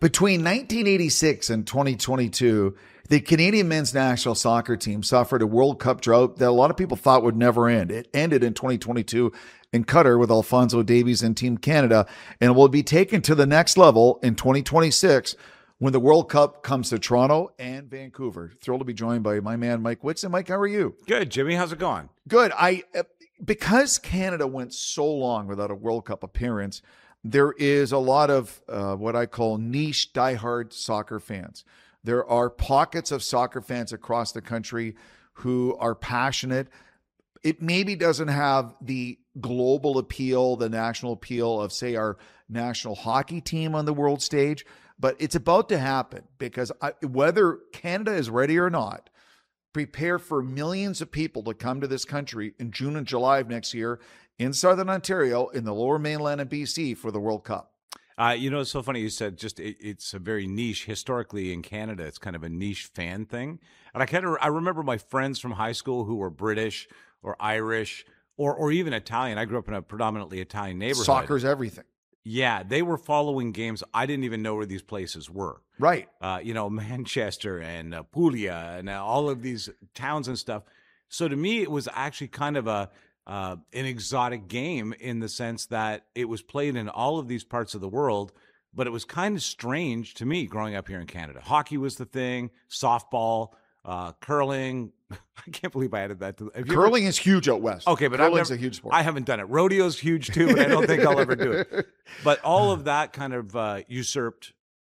Between 1986 and 2022, the Canadian men's national soccer team suffered a World Cup drought that a lot of people thought would never end. It ended in 2022 in Qatar with Alphonso Davies and Team Canada, and will be taken to the next level in 2026 when the World Cup comes to Toronto and Vancouver. Thrilled to be joined by my man, Mike Whitson. Mike, how are you? Good, Jimmy. How's it going? Good. Because Canada went so long without a World Cup appearance, there is a lot of what I call niche diehard soccer fans. There are pockets of soccer fans across the country who are passionate. It maybe doesn't have the global appeal, the national appeal of, say, our national hockey team on the world stage, but it's about to happen because whether Canada is ready or not, prepare for millions of people to come to this country in June and July of next year in Southern Ontario, in the Lower Mainland and BC for the World Cup. It's so funny you said it's a very niche. Historically in Canada, it's kind of a niche fan thing. And I remember my friends from high school who were British or Irish or even Italian. I grew up in a predominantly Italian neighborhood. Soccer's everything. Yeah, they were following games. I didn't even know where these places were. Right. Manchester and Puglia and all of these towns and stuff. So to me, it was actually kind of an exotic game in the sense that it was played in all of these parts of the world, but it was kind of strange to me growing up here in Canada. Hockey was the thing, softball, curling. I can't believe I added that. Curling is huge out west. Okay, but curling's a huge sport. I haven't done it. Rodeo's huge too, but I don't think I'll ever do it. But all of that kind of usurped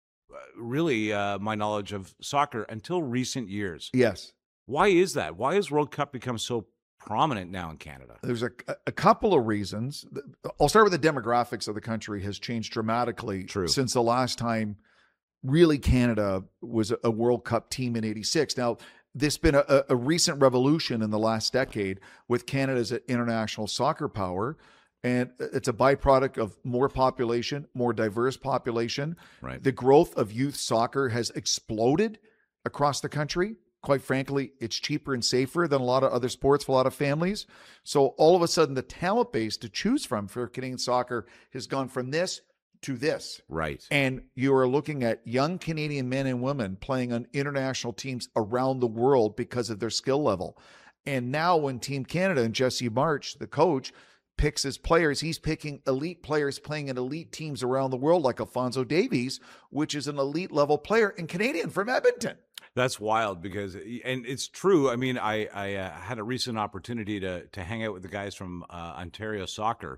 really my knowledge of soccer until recent years. Yes. Why is that? Why has World Cup become so prominent now in Canada? There's a couple of reasons. I'll start with the demographics of the country has changed dramatically since the last time really Canada was a World Cup team in 86. Now, there's been a recent revolution in the last decade with Canada's international soccer power, and it's a byproduct of more population, more diverse population. Right. The growth of youth soccer has exploded across the country. Quite frankly, it's cheaper and safer than a lot of other sports for a lot of families. So all of a sudden, the talent base to choose from for Canadian soccer has gone from this to this. Right. And you are looking at young Canadian men and women playing on international teams around the world because of their skill level. And now when Team Canada and Jesse March, the coach, picks his players, he's picking elite players playing in elite teams around the world like Alphonso Davies, which is an elite level player and Canadian from Edmonton. That's wild because, and it's true. I mean, I had a recent opportunity to hang out with the guys from Ontario Soccer.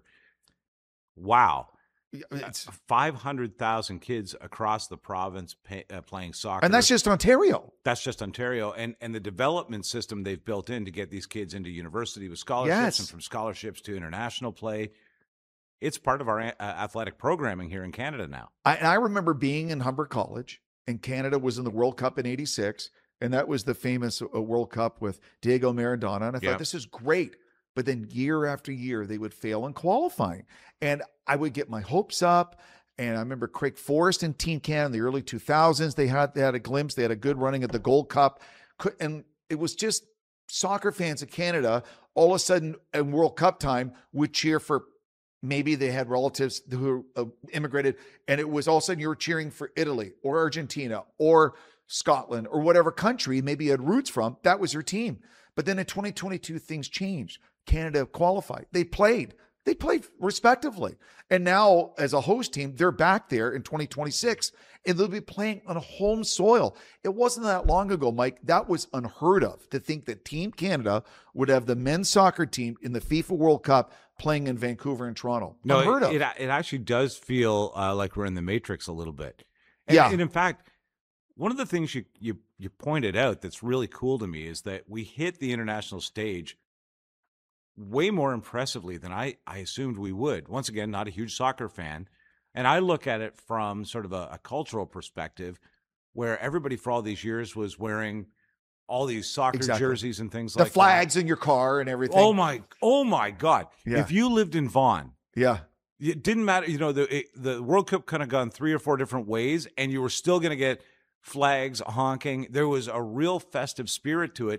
Wow. It's 500,000 kids across the province playing soccer. And that's just Ontario. That's just Ontario. And the development system they've built in to get these kids into university with scholarships and from scholarships to international play. It's part of our athletic programming here in Canada now. I remember being in Humber College, and Canada was in the World Cup in 86. And that was the famous World Cup with Diego Maradona. And I thought, this is great. But then year after year, they would fail in qualifying. And I would get my hopes up. And I remember Craig Forrest and Team Canada in the early 2000s. They had a glimpse. They had a good running at the Gold Cup. And it was just soccer fans of Canada, all of a sudden in World Cup time, would cheer for, maybe they had relatives who immigrated. And it was all of a sudden you were cheering for Italy or Argentina or Scotland or whatever country maybe you had roots from. That was your team. But then in 2022, things changed. Canada qualified. They played respectively. And now as a host team, they're back there in 2026 and they'll be playing on home soil. It wasn't that long ago, Mike, that was unheard of to think that Team Canada would have the men's soccer team in the FIFA World Cup playing in Vancouver and Toronto. No, unheard of. It actually does feel like we're in the Matrix a little bit. And in fact, one of the things you pointed out that's really cool to me is that we hit the international stage way more impressively than I assumed we would. Once again, not a huge soccer fan. And I look at it from sort of a cultural perspective where everybody for all these years was wearing all these soccer jerseys and things like that. The flags in your car and everything. Oh my God. Yeah. If you lived in Vaughan, it didn't matter. The World Cup kind of gone 3 or 4 different ways and you were still going to get flags honking. There was a real festive spirit to it.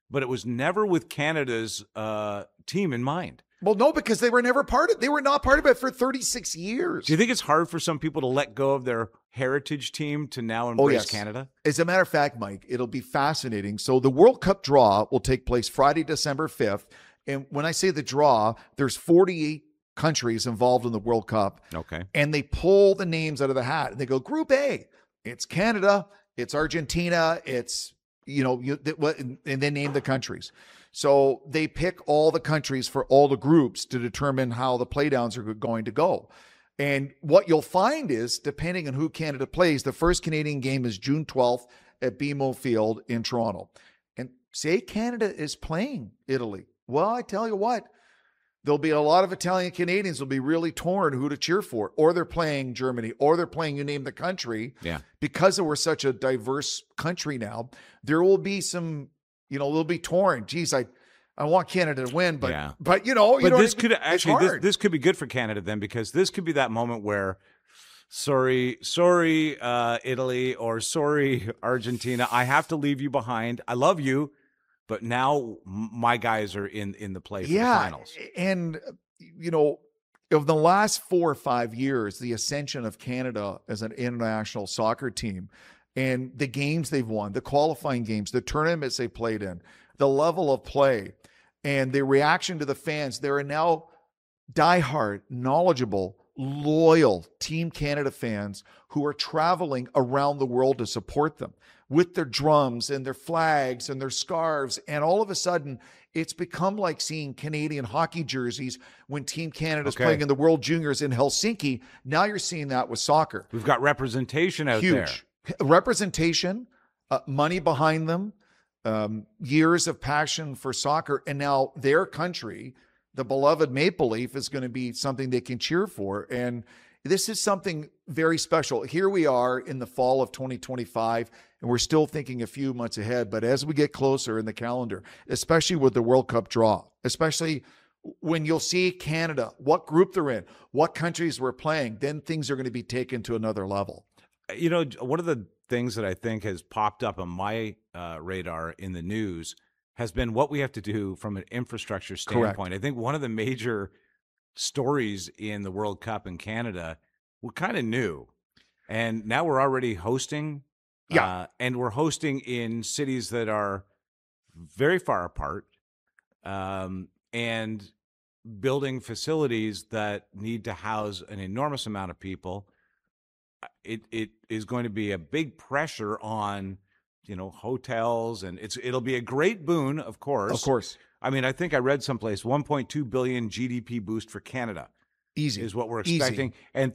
but it was never with Canada's team in mind. Well, no, because they were never they were not part of it for 36 years. Do you think it's hard for some people to let go of their heritage team to now embrace Canada? As a matter of fact, Mike, it'll be fascinating. So the World Cup draw will take place Friday, December 5th. And when I say the draw, there's 48 countries involved in the World Cup. Okay. And they pull the names out of the hat and they go, Group A, it's Canada, it's Argentina, it's, and they name the countries. So they pick all the countries for all the groups to determine how the playdowns are going to go. And what you'll find is, depending on who Canada plays, the first Canadian game is June 12th at BMO Field in Toronto. And say Canada is playing Italy. Well, I tell you what, there'll be a lot of Italian Canadians will be really torn who to cheer for. Or they're playing Germany, or they're playing, you name the country. Yeah. Because we're such a diverse country now, there will be some, they'll be torn. Geez, I want Canada to win, but this could actually this could be good for Canada then, because this could be that moment where, sorry, Italy, or sorry, Argentina, I have to leave you behind. I love you, but now my guys are in the play for the finals. And of the last 4 or 5 years, the ascension of Canada as an international soccer team, and the games they've won, the qualifying games, the tournaments they played in, the level of play, and the reaction to the fans. There are now diehard, knowledgeable, loyal Team Canada fans who are traveling around the world to support them with their drums and their flags and their scarves. And all of a sudden, it's become like seeing Canadian hockey jerseys when Team Canada's playing in the World Juniors in Helsinki. Now you're seeing that with soccer. We've got representation out there. Huge. Representation, money behind them, years of passion for soccer, and now their country, the beloved Maple Leaf, is going to be something they can cheer for. And this is something very special. Here we are in the fall of 2025, and we're still thinking a few months ahead. But as we get closer in the calendar, especially with the World Cup draw, especially when you'll see Canada, what group they're in, what countries we're playing, then things are going to be taken to another level. One of the things that I think has popped up on my radar in the news has been what we have to do from an infrastructure standpoint. Correct. I think one of the major stories in the World Cup in Canada, we're kind of new. And now we're already hosting. And we're hosting in cities that are very far apart, and building facilities that need to house an enormous amount of people. It is going to be a big pressure on, hotels, and it'll be a great boon, of course. Of course. I mean, I think I read someplace 1.2 billion GDP boost for Canada. Easy is what we're expecting, and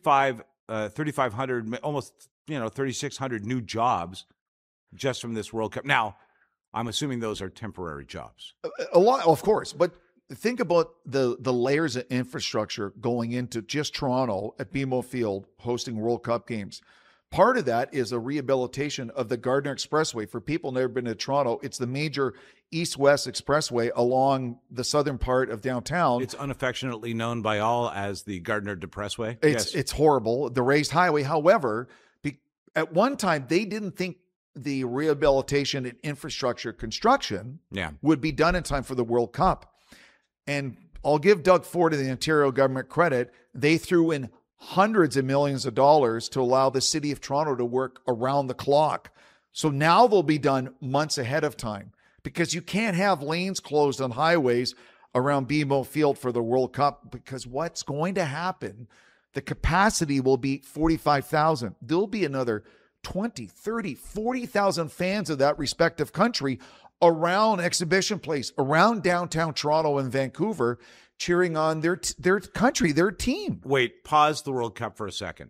3,500, almost 3,600 new jobs just from this World Cup. Now, I'm assuming those are temporary jobs. A lot, of course, but think about the layers of infrastructure going into just Toronto at BMO Field hosting World Cup games. Part of that is a rehabilitation of the Gardiner Expressway. For people who've never been to Toronto, it's the major east-west expressway along the southern part of downtown. It's unaffectionately known by all as the Gardiner Depressway. It's horrible, the raised highway. However, at one time, they didn't think the rehabilitation and infrastructure construction would be done in time for the World Cup. And I'll give Doug Ford and the Ontario government credit. They threw in hundreds of millions of dollars to allow the city of Toronto to work around the clock. So now they'll be done months ahead of time, because you can't have lanes closed on highways around BMO Field for the World Cup, because what's going to happen, the capacity will be 45,000. There'll be another 20, 30, 40,000 fans of that respective country around Exhibition Place, around downtown Toronto and Vancouver, cheering on their country, their team. Wait, pause the World Cup for a second.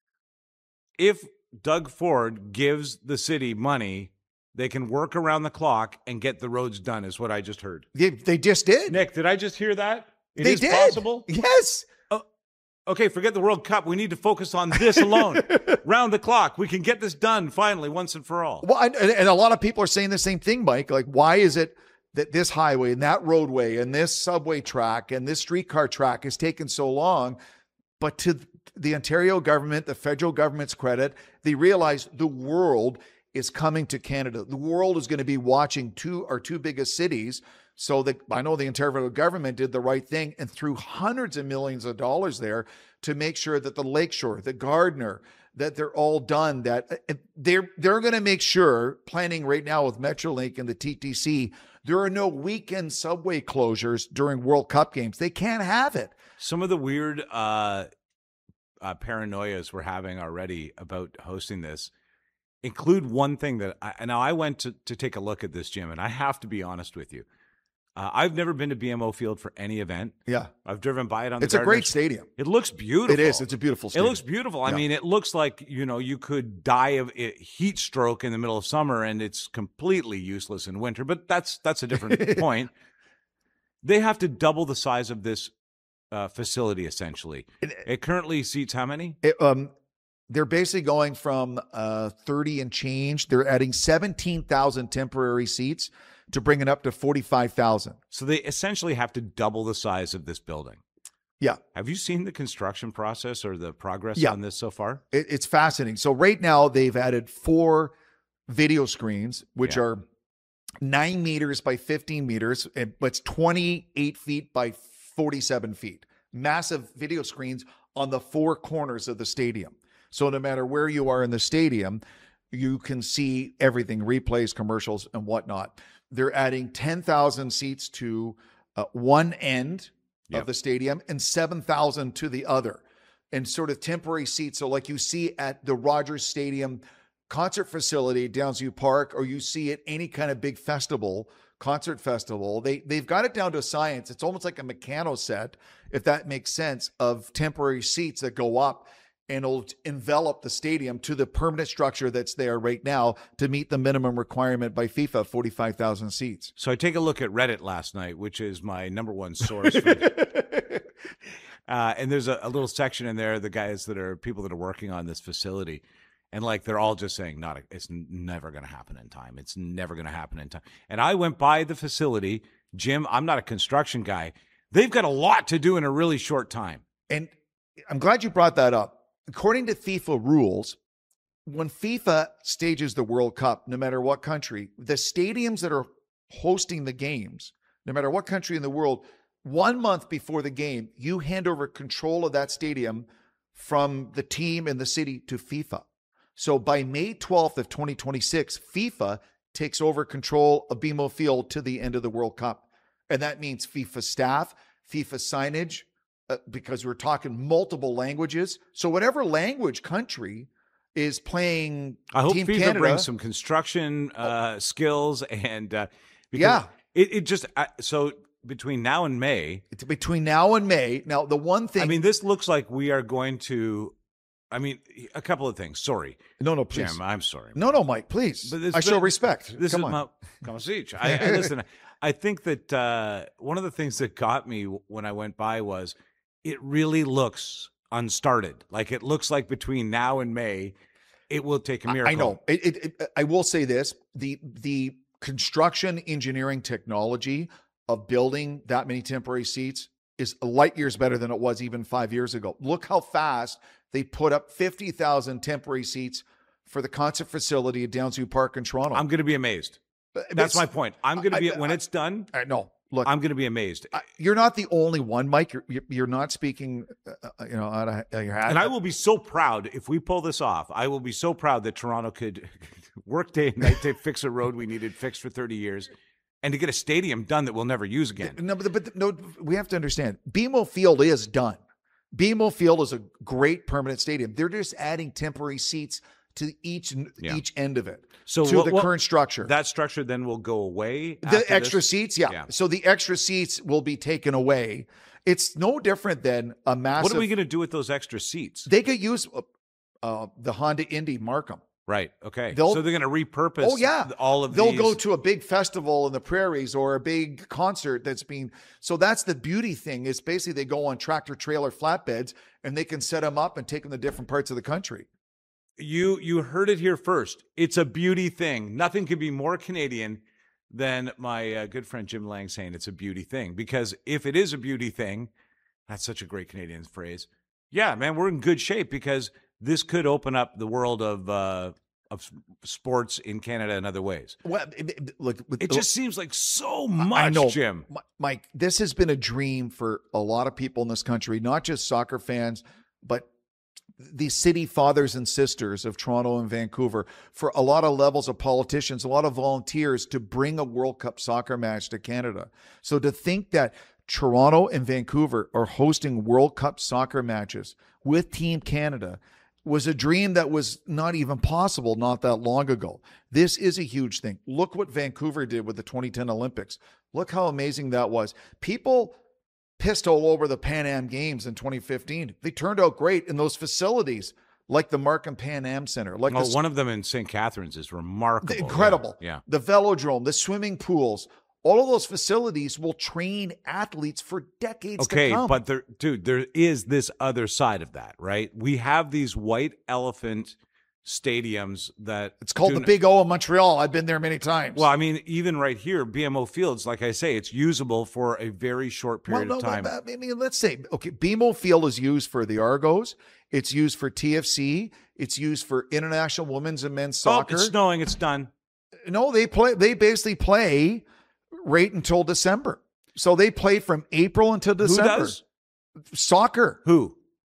If Doug Ford gives the city money, they can work around the clock and get the roads done, is what I just heard. They just did. Nick, did I just hear that? They did. Possible? Yes. Okay, forget the World Cup. We need to focus on this alone. Round the clock. We can get this done finally, once and for all. Well, and a lot of people are saying the same thing, Mike. Like, why is it that this highway and that roadway and this subway track and this streetcar track has taken so long? But to the Ontario government, the federal government's credit, they realize the world is coming to Canada. The world is going to be watching our two biggest cities. So that I know the Ontario government did the right thing and threw hundreds of millions of dollars there to make sure that the Lakeshore, the Gardiner, that they're all done, that they're going to make sure, planning right now with Metrolink and the TTC, there are no weekend subway closures during World Cup games. They can't have it. Some of the weird paranoias we're having already about hosting this include one thing that I went to take a look at this, Jim, and I have to be honest with you. I've never been to BMO Field for any event. Yeah. I've driven by it on the It's a great stadium. It looks beautiful. It is. It's a beautiful stadium. It looks beautiful. Yeah. I mean, it looks like, you could die of heat stroke in the middle of summer and it's completely useless in winter, but that's a different point. They have to double the size of this facility, essentially. It currently seats how many? They're basically going from 30 and change. They're adding 17,000 temporary seats to bring it up to 45,000. So they essentially have to double the size of this building. Yeah. Have you seen the construction process or the progress on this so far? It's fascinating. So right now they've added 4 video screens, which are 9 meters by 15 meters, but it's 28 feet by 47 feet. Massive video screens on the 4 corners of the stadium. So no matter where you are in the stadium, you can see everything, replays, commercials, and whatnot. They're adding 10,000 seats to one end of the stadium and 7,000 to the other, and sort of temporary seats. So like you see at the Rogers Stadium concert facility, Downsview Park, or you see at any kind of big festival, concert festival, they've got it down to a science. It's almost like a Meccano set, if that makes sense, of temporary seats that go up and it'll envelop the stadium to the permanent structure that's there right now to meet the minimum requirement by FIFA, 45,000 seats. So I take a look at Reddit last night, which is my number one source. For, and there's a little section in there, the guys people that are working on this facility. And like, they're all just saying, it's never going to happen in time. It's never going to happen in time. And I went by the facility. Jim, I'm not a construction guy. They've got a lot to do in a really short time. And I'm glad you brought that up. According to FIFA rules, when FIFA stages the World Cup, no matter what country, the stadiums that are hosting the games, no matter what country in the world, 1 month before the game, you hand over control of that stadium from the team and the city to FIFA. So by May 12th of 2026, FIFA takes over control of BMO Field to the end of the World Cup. And that means FIFA staff, FIFA signage, because we're talking multiple languages. So whatever language country is playing I hope Team FIFA Canada, brings some construction skills and it just so between now and May. It's between now and May. Now the one thing, I mean, this looks like we are going to. I mean, a couple of things. Sorry, no, please. Jim, I'm sorry. No, Mike, please. I show respect. This Come is on. Listen. I think that one of the things that got me when I went by was it really looks unstarted. Like it looks like between now and May, it will take a miracle. I know. I will say this: the construction engineering technology of building that many temporary seats is light years better than it was even 5 years ago. Look how fast they put up 50,000 temporary seats for the concert facility at Downsview Park in Toronto. I'm going to be amazed. That's my point. I'm going to be when it's done. No, look, I'm going to be amazed. You're not the only one, Mike. You're not speaking, out of your hat. And I will be so proud if we pull this off. I will be so proud that Toronto could work day and night to fix a road we needed fixed for 30 years. And to get a stadium done that we'll never use again. No, but we have to understand. BMO Field is done. BMO Field is a great permanent stadium. They're just adding temporary seats to each end of it. So to the current structure. That structure then will go away. The extra seats, yeah. So the extra seats will be taken away. It's no different than a massive. What are we going to do with those extra seats? They could use the Honda Indy Markham. Right. Okay. So they're going to repurpose. Oh yeah. All of they'll these. go to a big festival in the prairies or a big concert that's being. So that's the beauty thing. Is basically they go on tractor trailer flatbeds and they can set them up and take them to different parts of the country. You heard it here first. It's a beauty thing. Nothing could be more Canadian than my good friend Jim Lang saying it's a beauty thing. Because if it is a beauty thing, that's such a great Canadian phrase. Yeah, man, we're in good shape because this could open up the world of of sports in Canada in other ways. Well, look, it just seems like so much, I know, Jim. Mike, this has been a dream for a lot of people in this country, not just soccer fans, but the city fathers and sisters of Toronto and Vancouver, for a lot of levels of politicians, a lot of volunteers, to bring a World Cup soccer match to Canada. So to think that Toronto and Vancouver are hosting World Cup soccer matches with Team Canada was a dream that was not even possible not that long ago. This is a huge thing. Look what Vancouver did with the 2010 Olympics. Look how amazing that was. People pissed all over the Pan Am Games in 2015. They turned out great in those facilities, like the Markham Pan Am Center. Like one of them in St. Catharines is remarkable. Incredible. Yeah. The Velodrome, the swimming pools, all of those facilities will train athletes for decades to come. But there is this other side of that, right? We have these white elephant stadiums that it's called the Big O in Montreal. I've been there many times. Well, I mean, even right here, BMO Fields, like I say, it's usable for a very short period of time. I mean, let's say, okay, BMO Field is used for the Argos. It's used for TFC. It's used for international women's and men's soccer. It's snowing. It's done. No, they basically play right until December. So they play from April until December. Who does? Soccer. Who?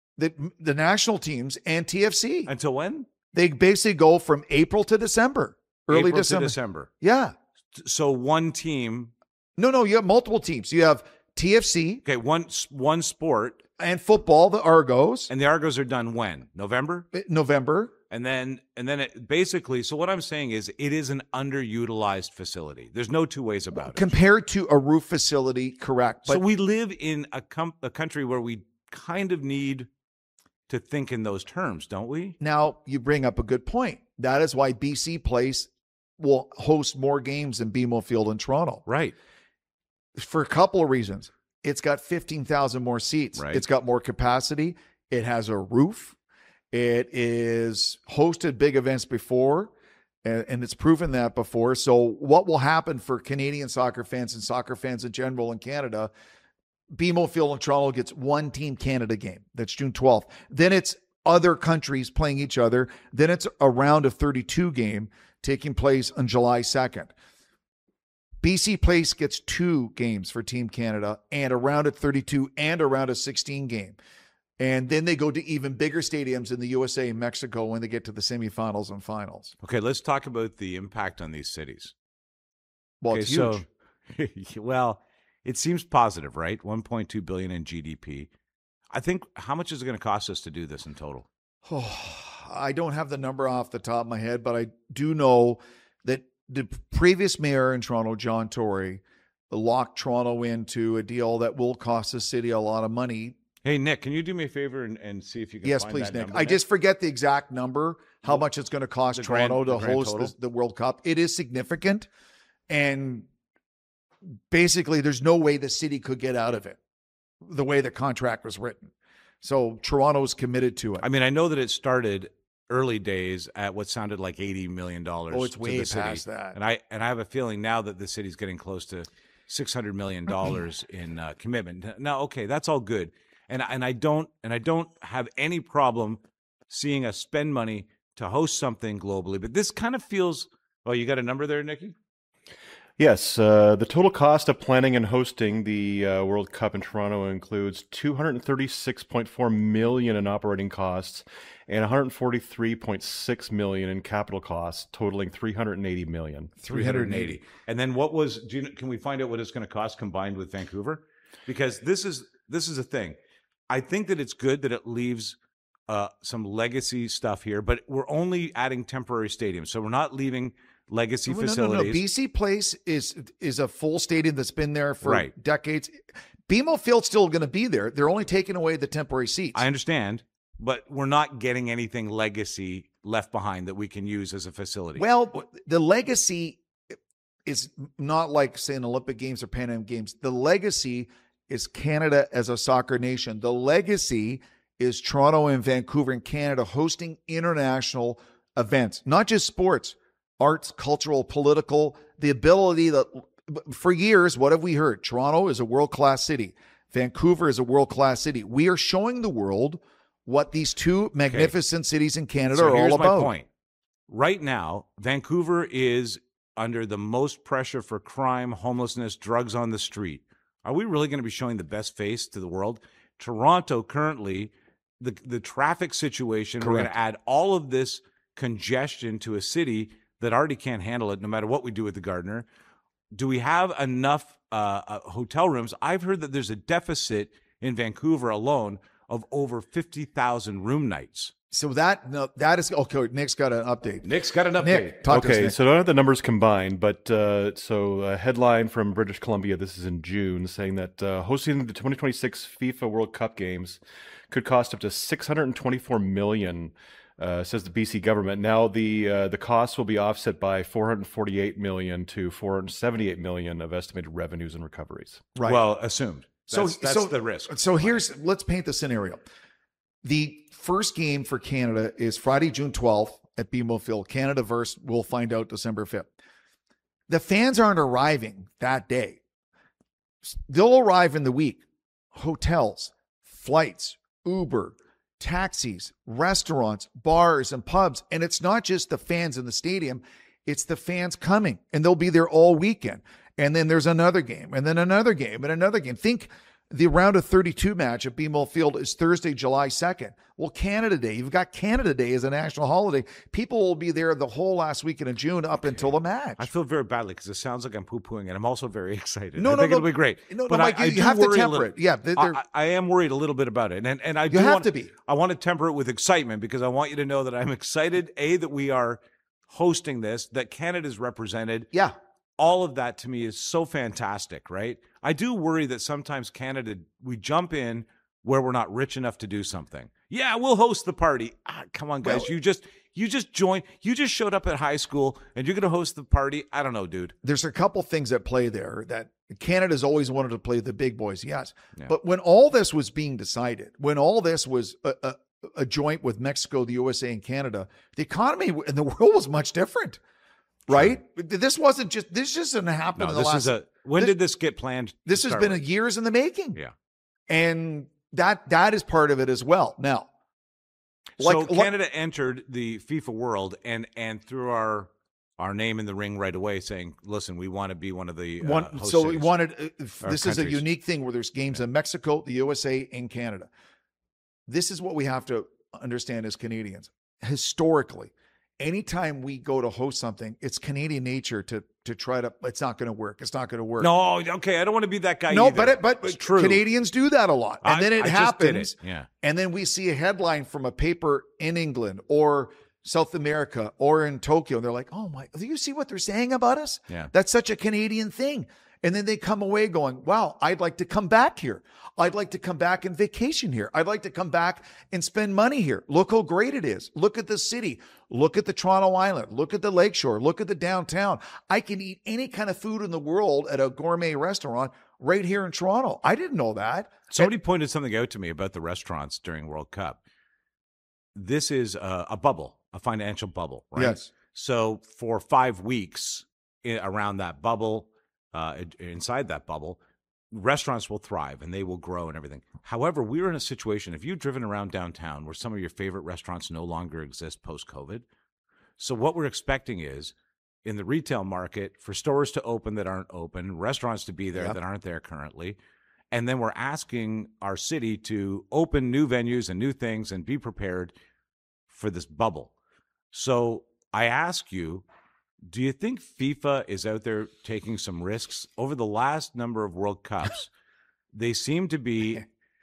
The national teams and TFC. Until when? They basically go from April to December. Early April December. to December. Yeah. So one team. No, you have multiple teams. You have TFC. Okay, one sport. And football, the Argos. And the Argos are done when? November? November. And then it basically, so what I'm saying is it is an underutilized facility. There's no two ways about it. Compared to a roof facility, correct. So we live in a country where we kind of need to think in those terms, don't we? Now, you bring up a good point. That is why BC Place will host more games than BMO Field in Toronto. Right. For a couple of reasons. It's got 15,000 more seats. Right. It's got more capacity. It has a roof. It is hosted big events before, and it's proven that before. So what will happen for Canadian soccer fans and soccer fans in general in Canada, BMO Field in Toronto gets one Team Canada game. That's June 12th. Then it's other countries playing each other. Then it's a round of 32 game taking place on July 2nd. BC Place gets 2 games for Team Canada and a round of 32 and a round of 16 game. And then they go to even bigger stadiums in the USA and Mexico when they get to the semifinals and finals. Okay, let's talk about the impact on these cities. Well, it's huge. So, well, it seems positive, right? $1.2 billion in GDP. I think, how much is it going to cost us to do this in total? I don't have the number off the top of my head, but I do know that the previous mayor in Toronto, John Tory, locked Toronto into a deal that will cost the city a lot of money. Hey, Nick, can you do me a favor and see if you can find that please, Nick. number, I just forget the exact number, how much it's going to cost Toronto to host the World Cup. It is significant, and basically there's no way the city could get out of it the way the contract was written. So Toronto's committed to it. I mean, I know that it started early days at what sounded like $80 million. Oh, it's way past that. And I have a feeling now that the city's getting close to $600 million in commitment. Now, okay, that's all good. And I don't have any problem seeing us spend money to host something globally. But this kind of feels. Oh, you got a number there, Nikki? Yes, the total cost of planning and hosting the World Cup in Toronto includes $236.4 million in operating costs and $143.6 million in capital costs, totaling $380 million. 380. And then what was? Can we find out what it's going to cost combined with Vancouver? Because this is a thing. I think that it's good that it leaves some legacy stuff here, but we're only adding temporary stadiums, so we're not leaving legacy facilities. No. BC Place is a full stadium that's been there for decades. BMO Field's still going to be there. They're only taking away the temporary seats. I understand, but we're not getting anything legacy left behind that we can use as a facility. Well, the legacy is not like, say, an Olympic Games or Pan Am Games. The legacy is Canada as a soccer nation. The legacy is Toronto and Vancouver and Canada hosting international events, not just sports, arts, cultural, political, the ability that for years, what have we heard? Toronto is a world-class city. Vancouver is a world-class city. We are showing the world what these two magnificent cities in Canada are all about. Here's my point. right now, Vancouver is under the most pressure for crime, homelessness, drugs on the street. Are we really going to be showing the best face to the world? Toronto currently, the traffic situation, Correct. we're going to add all of this congestion to a city that already can't handle it no matter what we do with the Gardiner. Do we have enough hotel rooms? I've heard that there's a deficit in Vancouver alone of over 50,000 room nights. So that is okay. Nick's got an update. Nick, talk to us, Okay, Nick. so I don't have the numbers combined, but so a headline from British Columbia, this is in June, saying that hosting the 2026 FIFA World Cup games could cost up to $624 million, says the BC government. Now the costs will be offset by $448 million to $478 million of estimated revenues and recoveries. Right. Well, assumed. That's So the risk. So let's paint the scenario. The first game for Canada is Friday, June 12th at BMO Field. Canada versus, we'll find out December 5th. The fans aren't arriving that day. They'll arrive in the week. Hotels, flights, Uber, taxis, restaurants, bars, and pubs. And it's not just the fans in the stadium. It's the fans coming, and they'll be there all weekend. And then there's another game, and then another game, and another game. Think the round of 32 match at BMO Field is Thursday, July 2nd. Well, Canada Day, you've got Canada Day as a national holiday. People will be there the whole last weekend of June up until the match. I feel very badly because it sounds like I'm poo-pooing, and I'm also very excited. No, I think it'll be great. But you have to temper it. Yeah, I am worried a little bit about it, and I you have to be. I want to temper it with excitement because I want you to know that I'm excited. That we are hosting this, that Canada's represented. Yeah. All of that to me is so fantastic, right? I do worry that sometimes Canada, we jump in where we're not rich enough to do something. Yeah, we'll host the party. Come on, guys. Well, you just joined. You just showed up at high school and you're going to host the party. I don't know, dude. There's a couple things at play there that Canada's always wanted to play the big boys. Yes. Yeah. But when all this was being decided, when all this was a joint with Mexico, the USA, and Canada, the economy in the world was much different. Right? This just didn't happen in the last. When did this get planned? This has been years in the making. Yeah. And that is part of it as well. Now, Canada entered the FIFA World and threw our name in the ring right away, saying, "Listen, we want to be one of the host so cities, we wanted. This is a countries." unique thing where there's games in Mexico, the USA, and Canada. This is what we have to understand as Canadians. Historically, anytime we go to host something, it's Canadian nature to try to. It's not going to work. It's not going to work. No, okay, I don't want to be that guy. No, either. but it's true. Canadians do that a lot, and then it happens. Yeah, and then we see a headline from a paper in England or South America or in Tokyo, and they're like, "Oh my! Do you see what they're saying about us? Yeah, that's such a Canadian thing." And then they come away going, "Wow, I'd like to come back here. I'd like to come back and vacation here. I'd like to come back and spend money here. Look how great it is. Look at the city. Look at the Toronto Island. Look at the lakeshore. Look at the downtown. I can eat any kind of food in the world at a gourmet restaurant right here in Toronto." I didn't know that. Somebody pointed something out to me about the restaurants during World Cup. This is a bubble, a financial bubble, right? Yes. So for 5 weeks around that bubble, inside that bubble, restaurants will thrive and they will grow and everything. However, we're in a situation, if you've driven around downtown where some of your favorite restaurants no longer exist post-COVID. So what we're expecting is in the retail market for stores to open that aren't open, restaurants to be there that aren't there currently. And then we're asking our city to open new venues and new things and be prepared for this bubble. So I ask you, do you think FIFA is out there taking some risks? Over the last number of World Cups, they seem to be.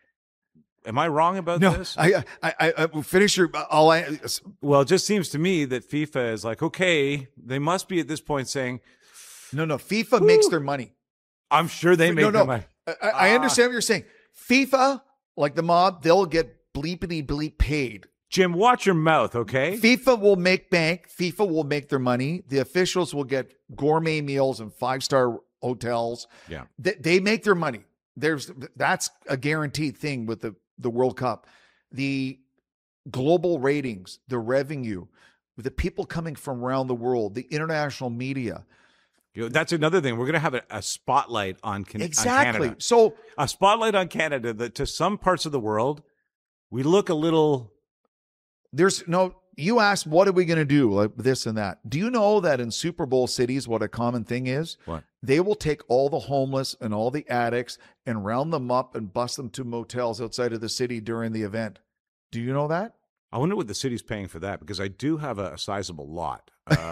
Am I wrong about this? I finish your. Well, it just seems to me that FIFA is like, okay, they must be at this point saying, no, FIFA makes their money. I'm sure they make their money. I understand what you're saying. FIFA, like the mob, they'll get bleepity bleep paid. Jim, watch your mouth, okay? FIFA will make bank. FIFA will make their money. The officials will get gourmet meals and 5-star hotels. Yeah. They make their money. That's a guaranteed thing with the World Cup. The global ratings, the revenue, the people coming from around the world, the international media. That's another thing. We're going to have a spotlight on exactly. Canada. So a spotlight on Canada that to some parts of the world, we look a little. There's no you asked, what are we going to do? Like this and that. Do you know that in Super Bowl cities, what a common thing is? What? They will take all the homeless and all the addicts and round them up and bus them to motels outside of the city during the event. Do you know that? I wonder what the city's paying for that, because I do have a sizable lot.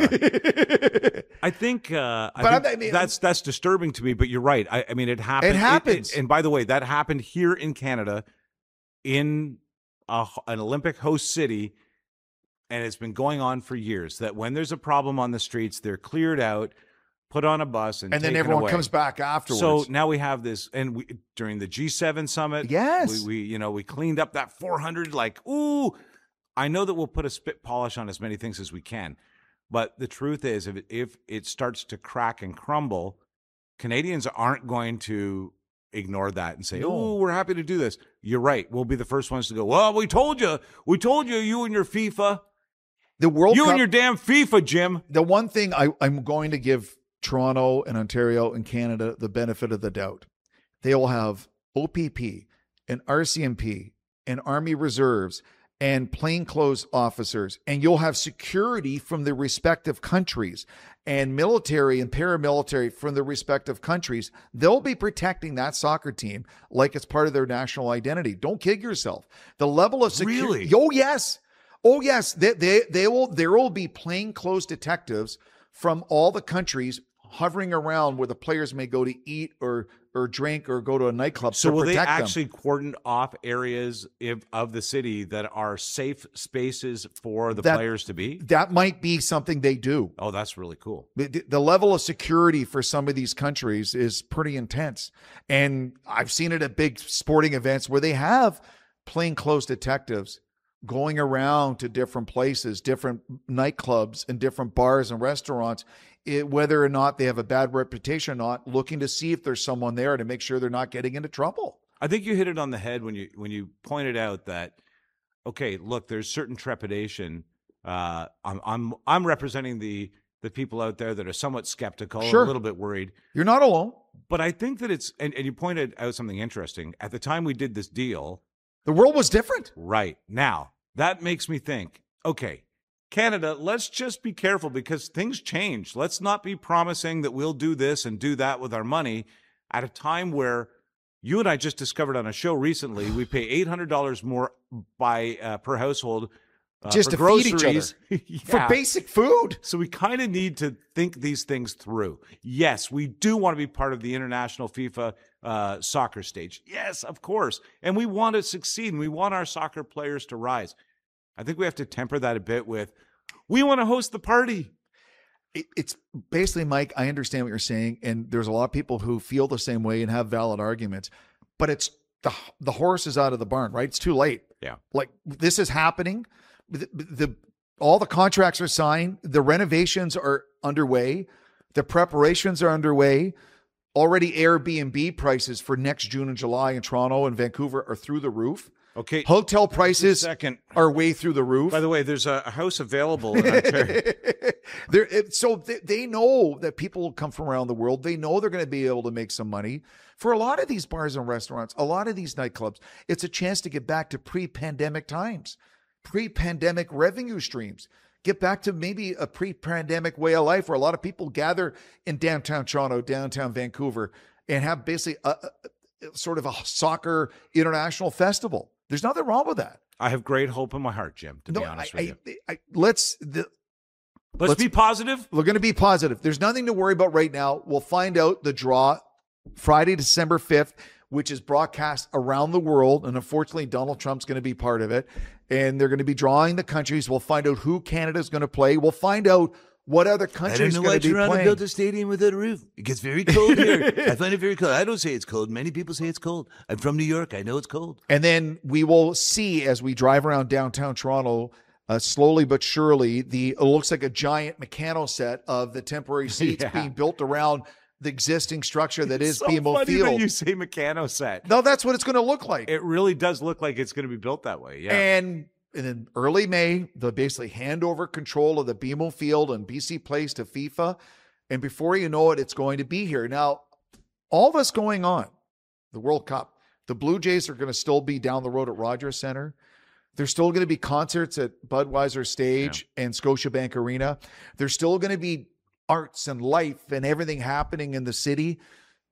I think that's disturbing to me. But you're right. I mean, it happens. It happens. And by the way, that happened here in Canada, in an Olympic host city, and it's been going on for years. That when there's a problem on the streets, they're cleared out, put on a bus, and then everyone comes back afterwards. So now we have this, and during the G7 summit, yes, we cleaned up that 400. Like, ooh, I know that we'll put a spit polish on as many things as we can, but the truth is, if it starts to crack and crumble, Canadians aren't going to ignore that and say, "Oh, we're happy to do this." You're right. We'll be the first ones to go, "Well, we told you, you and your FIFA, the World Cup, and your damn FIFA, Jim." The one thing I'm going to give Toronto and Ontario and Canada the benefit of the doubt, they will have OPP and RCMP and Army Reserves and plainclothes officers, and you'll have security from the respective countries and military and paramilitary from the respective countries. They'll be protecting that soccer team like it's part of their national identity. Don't kid yourself. The level of security. Really? Oh, yes. Oh, yes. There will be plainclothes detectives from all the countries hovering around where the players may go to eat or drink or go to a nightclub. So will they actually cordon off areas of the city that are safe spaces for the players to be? That might be something they do. Oh, that's really cool. The level of security for some of these countries is pretty intense. And I've seen it at big sporting events where they have plainclothes detectives going around to different places, different nightclubs and different bars and restaurants, whether or not they have a bad reputation or not, looking to see if there's someone there to make sure they're not getting into trouble. I think you hit it on the head when you pointed out that, okay, look, there's certain trepidation. I'm representing the people out there that are somewhat skeptical, sure, a little bit worried. You're not alone. But I think that it's, and you pointed out something interesting. At the time we did this deal, the world was different. Right. Now, that makes me think, okay, Canada, let's just be careful because things change. Let's not be promising that we'll do this and do that with our money at a time where you and I just discovered on a show recently, we pay $800 more per household just to groceries. Feed each other. Yeah. For basic food. So we kind of need to think these things through. Yes, we do want to be part of the international FIFA soccer stage. Yes, of course. And we want to succeed, and we want our soccer players to rise. I think we have to temper that a bit with, we want to host the party. It's basically, Mike, I understand what you're saying, and there's a lot of people who feel the same way and have valid arguments, but it's the horse is out of the barn, right? It's too late. Yeah. Like, this is happening. All the contracts are signed. The renovations are underway. The preparations are underway. Already Airbnb prices for next June and July in Toronto and Vancouver are through the roof. Okay. Hotel prices are way through the roof. By the way, there's a house available in Ontario. So they know that people will come from around the world. They know they're going to be able to make some money. For a lot of these bars and restaurants, a lot of these nightclubs, it's a chance to get back to pre-pandemic times, pre-pandemic revenue streams. Get back to maybe a pre-pandemic way of life where a lot of people gather in downtown Toronto, downtown Vancouver, and have basically a sort of a soccer international festival. There's nothing wrong with that. I have great hope in my heart, Jim, to be honest with you. Let's be positive. We're going to be positive. There's nothing to worry about right now. We'll find out the draw Friday, December 5th, which is broadcast around the world. And unfortunately, Donald Trump's going to be part of it. And they're going to be drawing the countries. We'll find out who Canada's going to play. We'll find out what other countries are going to be playing. I don't know why Toronto built a stadium without a roof. It gets very cold here. I find it very cold. I don't say it's cold. Many people say it's cold. I'm from New York. I know it's cold. And then we will see as we drive around downtown Toronto, slowly but surely, it looks like a giant Meccano set of the temporary seats being built around the existing structure that is BMO Field. It's so funny that you say Meccano set. No, that's what it's going to look like. It really does look like it's going to be built that way. Yeah. And in early May, they'll basically hand over control of the BMO Field and BC Place to FIFA. And before you know it, it's going to be here. Now, all this going on, the World Cup, the Blue Jays are going to still be down the road at Rogers Centre. There's still going to be concerts at Budweiser Stage and Scotiabank Arena. There's still going to be arts and life and everything happening in the city.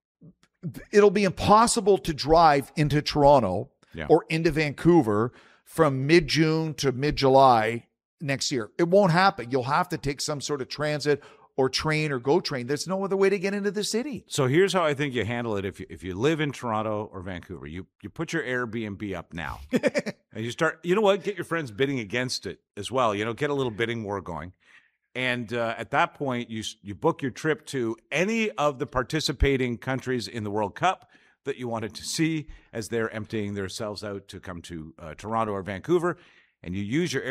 It'll be impossible to drive into Toronto or into Vancouver from mid-June to mid-July next year. It won't happen. You'll have to take some sort of transit or train or GO train. There's no other way to get into the city. So here's how I think you handle it. If you live in Toronto or Vancouver, you put your Airbnb up now. And you start, you know what, get your friends bidding against it as well. Get a little bidding war going. And at that point, you book your trip to any of the participating countries in the World Cup that you wanted to see as they're emptying themselves out to come to Toronto or Vancouver. And you use your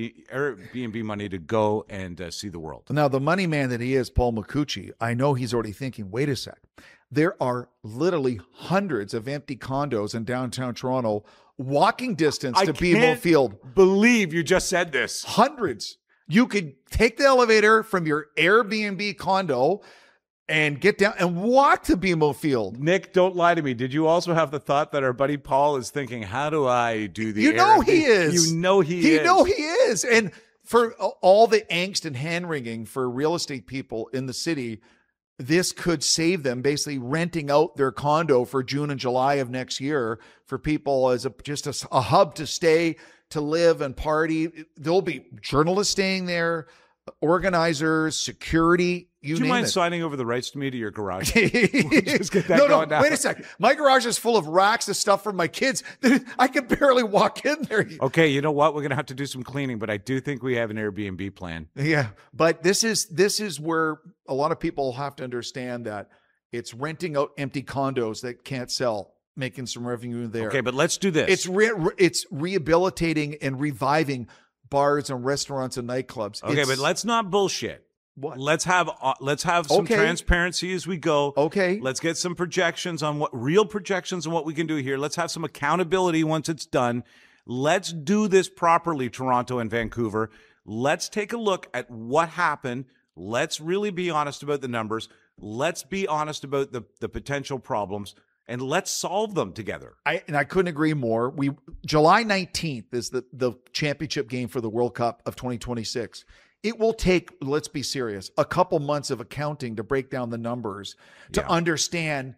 Airbnb money to go and see the world. Now, the money man that he is, Paul Micucci, I know he's already thinking, wait a sec. There are literally hundreds of empty condos in downtown Toronto, walking distance to BMO Field. Believe you just said this. Hundreds. You could take the elevator from your Airbnb condo and get down and walk to BMO Field. Nick, don't lie to me. Did you also have the thought that our buddy Paul is thinking, how do I do the You know he is. You know he is. You know he is. And for all the angst and hand-wringing for real estate people in the city, this could save them basically renting out their condo for June and July of next year for people as just a hub to stay, to live and party. There'll be journalists staying there, organizers, security. Do you mind signing over the rights to me to your garage? Just get that going now. Wait a sec. My garage is full of racks of stuff for my kids. I can barely walk in there. Okay, you know what? We're going to have to do some cleaning, but I do think we have an Airbnb plan. Yeah, but this is where a lot of people have to understand that it's renting out empty condos that can't sell, making some revenue there. Okay, but let's do this. It's rehabilitating and reviving bars and restaurants and nightclubs. Okay, but let's not bullshit. What? Let's have some transparency as we go. Okay. Let's get some projections on real projections on what we can do here. Let's have some accountability once it's done. Let's do this properly, Toronto and Vancouver. Let's take a look at what happened. Let's really be honest about the numbers. Let's be honest about the potential problems, and let's solve them together. I couldn't agree more. July 19th is the championship game for the World Cup of 2026. It will take, let's be serious, a couple months of accounting to break down the numbers to understand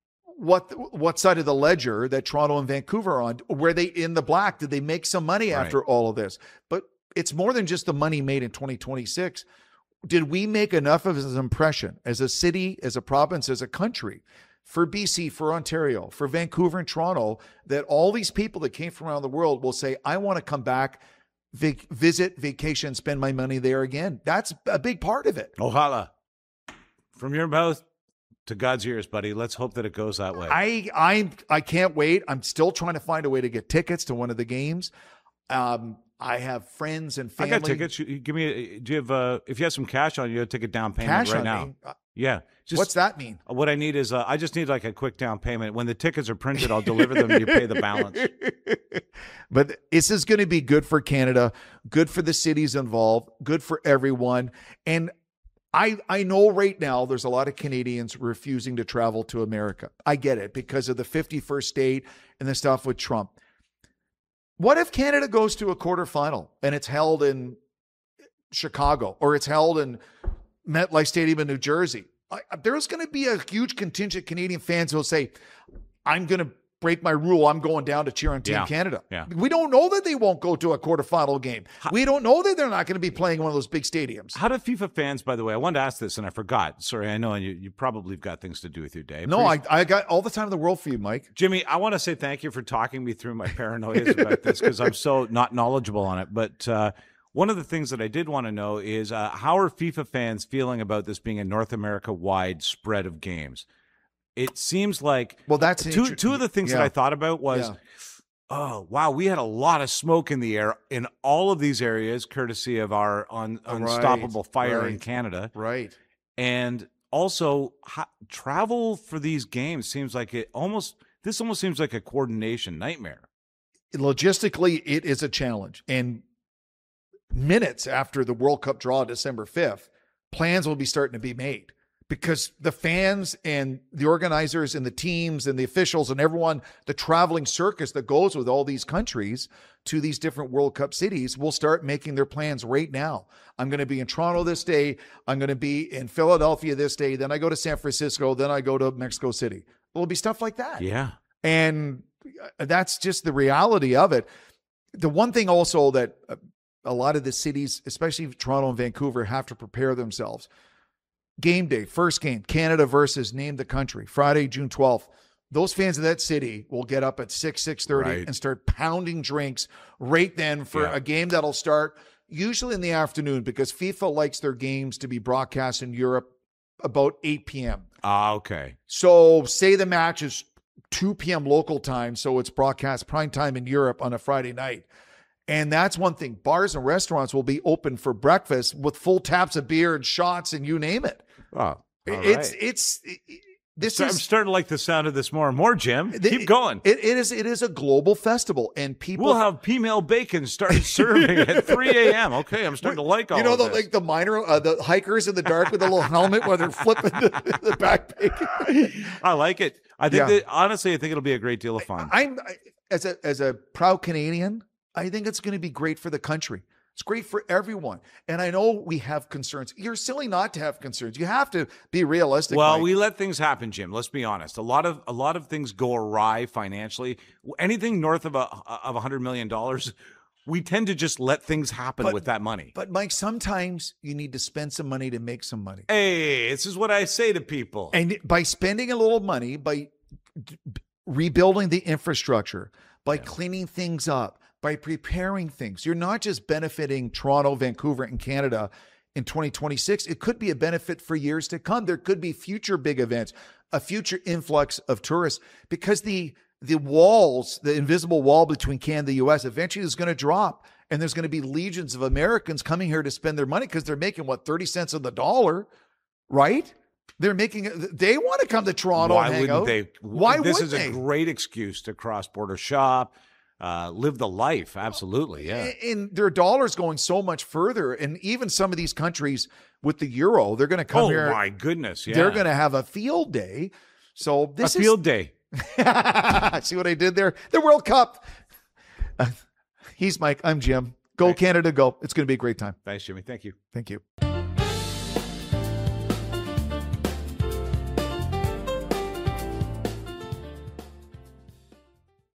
what side of the ledger that Toronto and Vancouver are on. Were they in the black? Did they make some money after all of this? But it's more than just the money made in 2026. Did we make enough of an impression as a city, as a province, as a country, for BC, for Ontario, for Vancouver and Toronto, that all these people that came from around the world will say, I want to come back, visit, vacation, spend my money there again? That's a big part of it. Ojalá. From your mouth to God's ears, buddy. Let's hope that it goes that way. I can't wait. I'm still trying to find a way to get tickets to one of the games. I have friends and family. I got tickets. Give me. Do you have? If you have some cash on you, take a down payment right now. Me? Yeah. What's that mean? What I need is I just need like a quick down payment. When the tickets are printed, I'll deliver them. You pay the balance. But this is going to be good for Canada, good for the cities involved, good for everyone. And I know right now there's a lot of Canadians refusing to travel to America. I get it because of the 51st state and the stuff with Trump. What if Canada goes to a quarterfinal and it's held in Chicago or it's held in MetLife Stadium in New Jersey? There's going to be a huge contingent of Canadian fans who will say, I'm going to break my rule. I'm going down to cheer on Team Canada. Yeah. We don't know that they won't go to a quarterfinal game. We don't know that they're not going to be playing one of those big stadiums. How do FIFA fans, by the way, I wanted to ask this and I forgot. Sorry, I know you probably have got things to do with your day. No, I got all the time in the world for you, Mike. Jimmy, I want to say thank you for talking me through my paranoia about this because I'm so not knowledgeable on it. But one of the things that I did want to know is how are FIFA fans feeling about this being a North America-wide spread of games? It seems like that's two of the things that I thought about was, oh, wow, we had a lot of smoke in the air in all of these areas, courtity of our unstoppable fire in Canada. Right. And also travel for these games seems like this almost seems like a coordination nightmare. Logistically, it is a challenge. And minutes after the World Cup draw, December 5th, plans will be starting to be made. because the fans and the organizers and the teams and the officials and everyone, the traveling circus that goes with all these countries to these different World Cup cities will start making their plans right now. I'm going to be in Toronto this day. I'm going to be in Philadelphia this day. Then I go to San Francisco. Then I go to Mexico City. It'll be stuff like that. Yeah. And that's just the reality of it. The one thing also that a lot of the cities, especially Toronto and Vancouver, have to prepare themselves. Game day, first game, Canada versus name the country, Friday, June 12th. Those fans of that city will get up at 6:30 and start pounding drinks right then for a game that'll start usually in the afternoon, because FIFA likes their games to be broadcast in Europe about 8 p.m. Okay. So say the match is 2 p.m. local time, so it's broadcast prime time in Europe on a Friday night. And that's one thing. Bars and restaurants will be open for breakfast with full taps of beer and shots and you name it. Oh, I'm starting to like the sound of this more and more, Jim. Keep going. It is a global festival, and people. We'll have female bacon started serving at 3 a.m. Okay, I'm starting to like all of this. Like the the hikers in the dark with a little helmet while they're flipping the back bacon. I like it. I think honestly, I think it'll be a great deal of fun. As a proud Canadian, I think it's going to be great for the country. It's great for everyone. And I know we have concerns. You're silly not to have concerns. You have to be realistic. Well, Mike. we let things happen, Jim. Let's be honest. A lot of things go awry financially. Anything north of $100 million, we tend to just let things happen with that money. But Mike, sometimes you need to spend some money to make some money. Hey, this is what I say to people. And by spending a little money, by rebuilding the infrastructure, by cleaning things up, by preparing things, you're not just benefiting Toronto, Vancouver, and Canada in 2026. It could be a benefit for years to come. There could be future big events, a future influx of tourists, because the walls, the invisible wall between Canada and the U.S. eventually is going to drop, and there's going to be legions of Americans coming here to spend their money because they're making, 30 cents on the dollar, right? They want to come to Toronto and hang out. Why wouldn't they? This is a great excuse to cross-border shop. Live the life. Absolutely. Yeah. And their dollar's going so much further. And even some of these countries with the euro, they're going to come here. Oh my goodness. Yeah. They're going to have a field day. So this is field day. See what I did there? The World Cup. He's Mike. I'm Jim. Go Canada, go. It's going to be a great time. Thanks, Jimmy. Thank you. Thank you.